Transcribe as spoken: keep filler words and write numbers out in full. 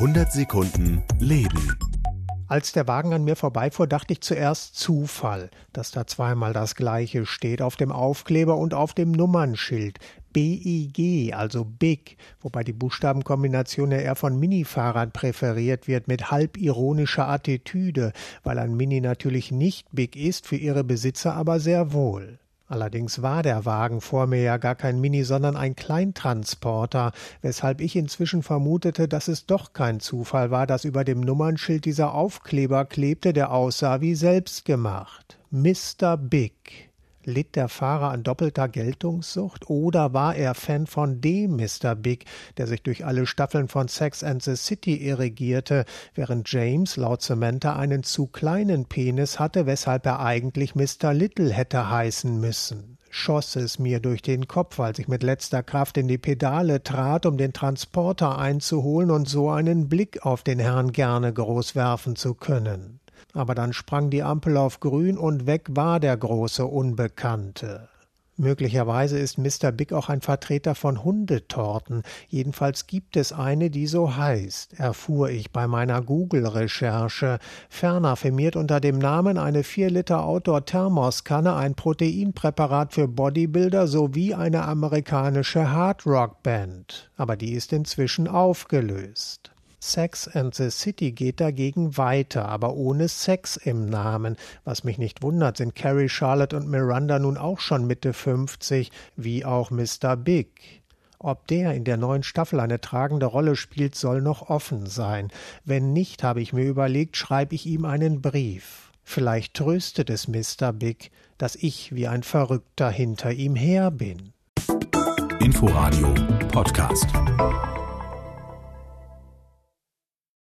hundert Sekunden Leben. Als der Wagen an mir vorbeifuhr, dachte ich zuerst Zufall, dass da zweimal das Gleiche steht auf dem Aufkleber und auf dem Nummernschild. B I G, also Big, wobei die Buchstabenkombination ja eher von Minifahrern präferiert wird, mit halb ironischer Attitüde, weil ein Mini natürlich nicht Big ist, für ihre Besitzer aber sehr wohl. Allerdings war der Wagen vor mir ja gar kein Mini, sondern ein Kleintransporter, weshalb ich inzwischen vermutete, dass es doch kein Zufall war, dass über dem Nummernschild dieser Aufkleber klebte, der aussah wie selbstgemacht. Mister Big. Litt der Fahrer an doppelter Geltungssucht oder war er Fan von dem Mister Big, der sich durch alle Staffeln von Sex and the City irrigierte, während James laut Samantha einen zu kleinen Penis hatte, weshalb er eigentlich Mister Little hätte heißen müssen? Schoss es mir durch den Kopf, als ich mit letzter Kraft in die Pedale trat, um den Transporter einzuholen und so einen Blick auf den Herrn gerne groß werfen zu können. Aber dann sprang die Ampel auf grün und weg war der große Unbekannte. Möglicherweise ist Mister Big auch ein Vertreter von Hundetorten. Jedenfalls gibt es eine, die so heißt, erfuhr ich bei meiner Google-Recherche. Ferner firmiert unter dem Namen eine vier Liter Outdoor-Thermoskanne ein Proteinpräparat für Bodybuilder sowie eine amerikanische Hard-Rock-Band. Aber die ist inzwischen aufgelöst. Sex and the City geht dagegen weiter, aber ohne Sex im Namen. Was mich nicht wundert, sind Carrie, Charlotte und Miranda nun auch schon Mitte fünfzig, wie auch Mister Big. Ob der in der neuen Staffel eine tragende Rolle spielt, soll noch offen sein. Wenn nicht, habe ich mir überlegt, schreibe ich ihm einen Brief. Vielleicht tröstet es Mister Big, dass ich wie ein Verrückter hinter ihm her bin. Inforadio Podcast.